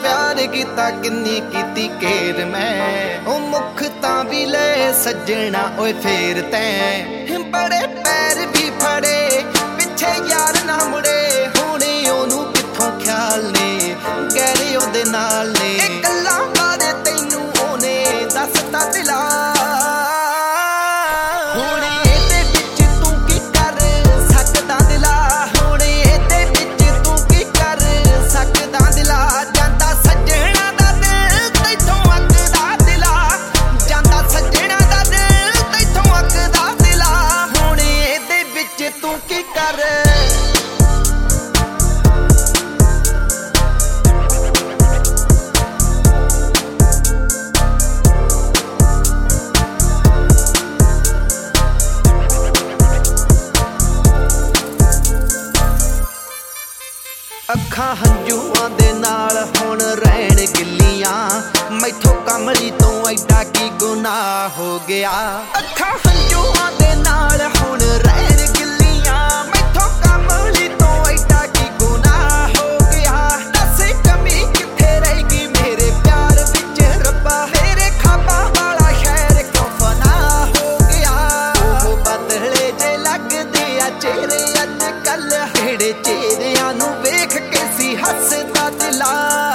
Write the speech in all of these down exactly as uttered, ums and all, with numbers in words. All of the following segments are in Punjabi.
प्यार कीता किन्नी कीती केर मैं ओ मुख तां भी ले सजना ओए फेर तैं बड़े पैर भी फड़े पिछे यार ना मुड़े हुणे ओनू कित्थों ख्याल ने गहरे ओदे नाल ने गल्लां बारे तैनू ओने दसता दिला ਅੱਖਾਂ ਹੰਝੂਆਂ ਦੇ ਨਾਲ ਹੁਣ ਰਹਿਣ ਗਿੱਲੀਆਂ ਮੈਥੋਂ ਕਮਲੀ ਤੋਂ ਐਡਾ ਕੀ ਗੁਨਾਹ ਹੋ ਗਿਆ ਅੱਖਾਂ ਹੰਝੂਆਂ ਦੇ ਨਾਲ ਹੁਣ ਰਹਿਣ ਗਿੱਲੀਆਂ ਮੈਥੋਂ ਕਮਲੀ ਤੋਂ ਐਡਾ ਕੀ ਗੁਨਾਹ ਹੋ ਗਿਆ ਦੱਸ ਕਮੀ ਕਿੱਥੇ ਰਹਿ ਗਈ ਮੇਰੇ ਪਿਆਰ ਵਿੱਚ ਰੱਬਾ ਮੇਰੇ ਖਾਬਾਂ ਵਾਲਾ ਸ਼ਹਿਰ ਕਿਉਂ ਫਨਾ ਹੋ ਗਿਆ ਉਹ ਬਦਲੇ ਜੇ ਲੱਗਦੇ ਆ ਚਿਹਰੇ ਅੱਜ ਕੱਲ ਕਿਹੜੇ ਚਿਹਰਿਆਂ ਨੂੰ ਵੇਖ ਕੇ ਸੀ ਹੱਸਦਾ ਦਿਲਾ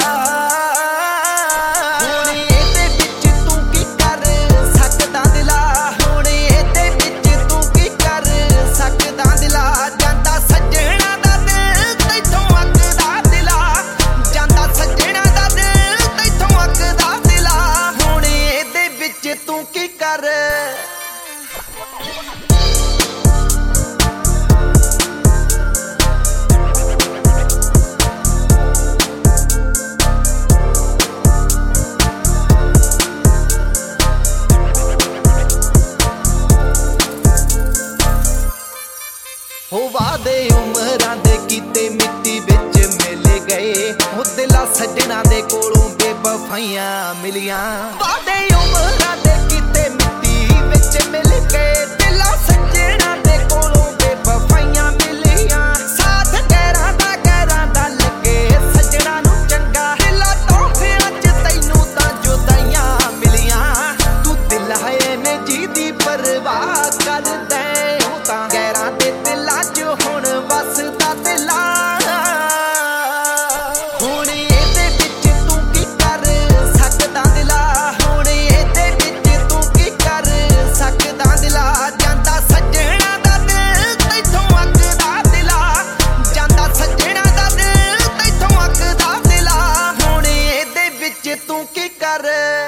ਹੁਣ ਇਹਦੇ ਵਿੱਚ ਤੂੰ ਕੀ ਕਰ ਸਕਦਾ ਦਿਲਾ ਹੁਣ ਇਹਦੇ ਵਿੱਚ ਤੂੰ ਕੀ ਕਰ ਸਕਦਾ ਦਿਲਾ ਜਾਂਦਾ ਸੱਜਣਾ ਦਾ ਦਿਲ ਤੈਥੋਂ ਅੱਕਦਾ ਦਿਲਾ ਜਾਂਦਾ ਸੱਜਣਾ ਦਾ ਦਿਲ ਤੈਥੋਂ ਅੱਕਦਾ ਦਿਲਾ ਹੁਣ ਇਹਦੇ ਵਿੱਚ ਤੂੰ ਕੀ ਕਰ ਹੋ ਵਾਦੇ ਉਮਰਾਂ ਦੇ ਕੀਤੇ ਮਿੱਟੀ ਵਿੱਚ ਮਿਲ ਗਏ ਉਹ ਦਿਲਾਂ ਸੱਜਣਾ ਦੇ ਕੋਲੋਂ ਬੇਵਫਾਈਆਂ ਮਿਲੀਆਂ ਵਾਦੇ ਉਮਰਾਂ ਦੇ ਕੀਤੇ ਮਿੱਟੀ ਵਿੱਚ ਮਿਲ ਗਏ ਦਿਲਾਂ ਸੱਜਣਾ ਦੇ ਕੋਲੋਂ ਬੇਵਫਾਈਆਂ ਮਿਲੀਆਂ ਸਾਥ ਗੈਰਾਂ ਦਾ ਗੈਰਾਂ ਦਾ ਲੱਗੇ ਸੱਜਣਾ ਨੂੰ ਚੰਗਾ ਦਿਲਾਂ ਤੋਹਫਿਆਂ ਚ ਤੈਨੂੰ ਤਾਂ ਜੁਦਾਈਆਂ ਮਿਲੀਆਂ ਤੂੰ ਦਿਲ ਹੈ ਮੈਂ ਜੀ ਦੀ ਪਰਵਾਹ ਕਰਦਾ ਉਹ ਤਾਂ ਗੈਰਾਂ ਦੇ ਦਿਲਾਂ ਚ ਹੁਣ ਵਸਦਾ ਦਿਲਾ ਹੁਣ ਇਹਦੇ ਵਿੱਚ ਤੂੰ ਕੀ ਕਰ ਸਕਦਾ ਦਿਲਾ ਹੁਣ ਇਹਦੇ ਵਿੱਚ ਤੂੰ ਕੀ ਕਰ ਸਕਦਾ ਦਿਲਾ ਜਾਂਦਾ ਸੱਜਣਾ ਦਾ ਦਿਲ ਤੈਥੋਂ ਅੱਕਦਾ ਦਿਲਾ ਜਾਂਦਾ ਸੱਜਣਾ ਦਾ ਦਿਲ ਤੈਥੋਂ ਅੱਕਦਾ ਦਿਲਾ ਹੁਣ ਇਹਦੇ ਵਿੱਚ ਤੂੰ ਕੀ ਕਰ